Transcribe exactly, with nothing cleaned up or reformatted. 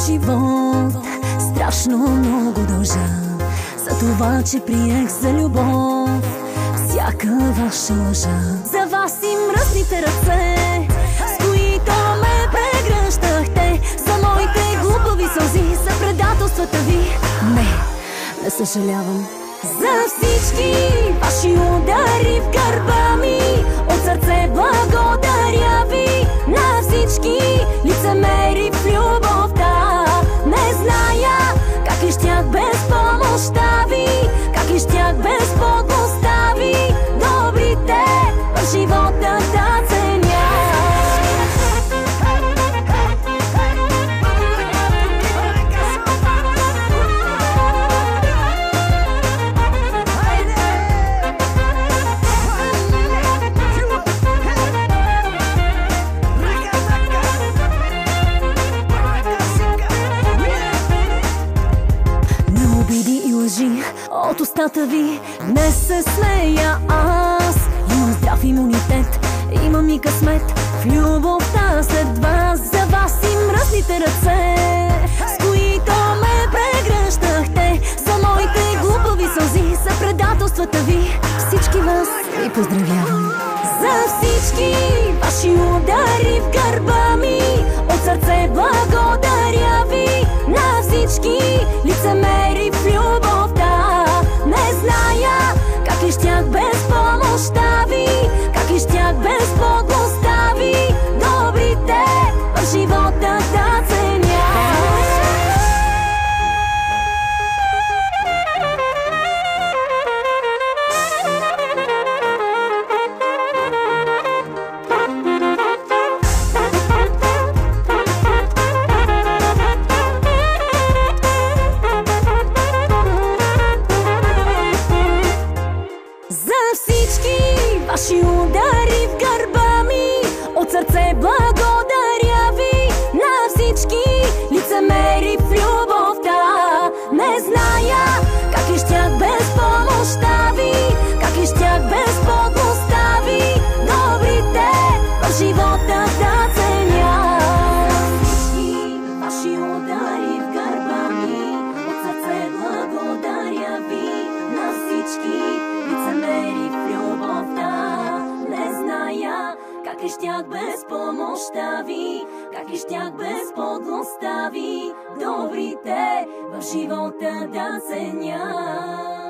живот страшно много дължа за това, че приех за любов всяка ваша лъжа. За вас и мръсните ръце, с които ме прегръщахте, за моите глупави сълзи, за предателствата ви. Не, не съжалявам. За всички ваши удари в гърба ми, от сърце благодаря ви. На всички лицемери в любовта, не зная как ли щях без помощта ви, как ли щях без подлостта ви. Добрите в живота да ценя. От устата ви днес се смея аз. Имам здрав имунитет, имам и късмет в любовта след вас. За вас и мръсните ръце, с които ме прегръщахте, за моите глупави сълзи, за предателствата ви. Всички вас ви поздравявам. За всички ваши удари в гърба ми, от сърце благодаря ви. На всички лицемери в любовта, не зная как ли щях без помощта ви, как ли щях без подлостта ви. Добрите в живота да ценя. Ваши удари в гърба ми, от сърце благодаря ви. На всички лицемери в любовта, не зная как ли щях без помощта ви, как ли щях без подлостта ви. Добрите в живота да ценя. Всички ваши удари в гърба ми, от сърце благодаря ви. На всички лицемери в любовта, не зная как ли щях без помощта ви, как ли щях без подлостта ви. Добрите в живота да ценя.